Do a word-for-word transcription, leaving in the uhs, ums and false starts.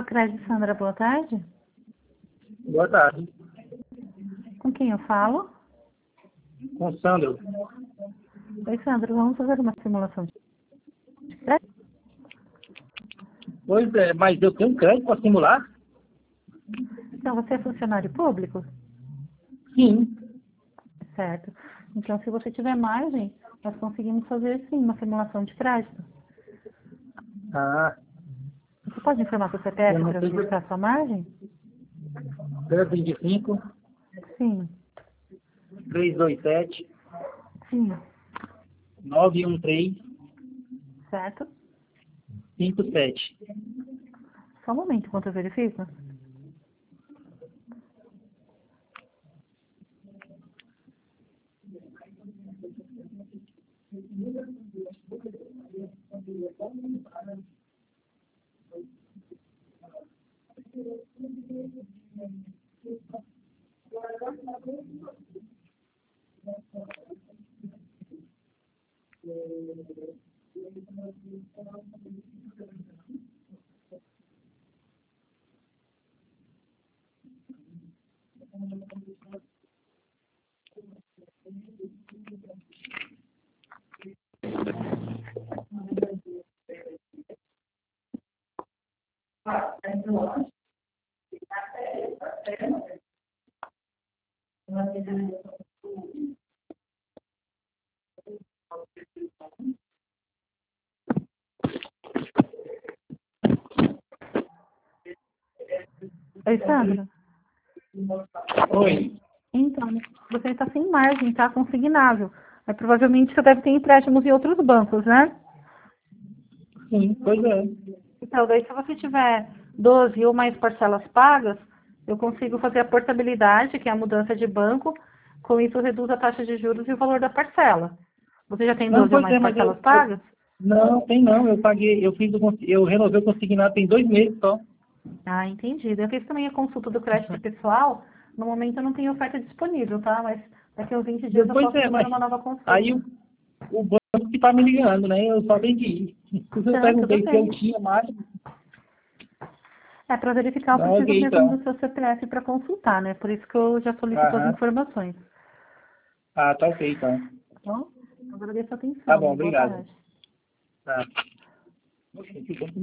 Socrates Sandra, boa tarde. Boa tarde. Com quem eu falo? Com o Sandro. Oi, Sandro, vamos fazer uma simulação de crédito? Pois é, mas eu tenho um crédito para simular? Então, você é funcionário público? Sim. Certo. Então, se você tiver margem, nós conseguimos fazer, sim, uma simulação de crédito. Ah, Você pode informar seu eu C P F não para sei verificar se a sua margem? zero vinte e cinco, Sim, trezentos e vinte e sete, sim. novecentos e treze, Certo? cinquenta e sete. Só um momento, enquanto eu verifico. Oi, Sandro. Oi. Então, você está sem margem, tá? Consignável. Mas provavelmente você deve ter empréstimos em outros bancos, né? Sim, pois é. Então, daí se você tiver doze ou mais parcelas pagas, eu consigo fazer a portabilidade, que é a mudança de banco. Com isso, reduz a taxa de juros e o valor da parcela. Você já tem Não, doze ou pois mais é, mas parcelas eu, eu pagas? não, tem não. Eu paguei, eu fiz o, cons- eu renovei o consignado tem dois meses só. Ah, entendido. Eu fiz também a consulta do crédito pessoal. No momento eu não tenho oferta disponível, tá? Mas daqui a uns vinte dias eu Depois posso é, fazer mas uma nova aí consulta. o, o banco que tá me ligando, né? Eu só vendi. Eu Tá, tudo perguntei se eu bem. tinha mais. É, para verificar, eu Não, preciso ok, mesmo então. do seu C P F para consultar, né? Por isso que eu já solicito as Aham. informações. Ah, tá ok, então. Tá bom? Agradeço a Tá atenção. bom, Uma boa obrigado. tarde. Tá. Oxe, que bom.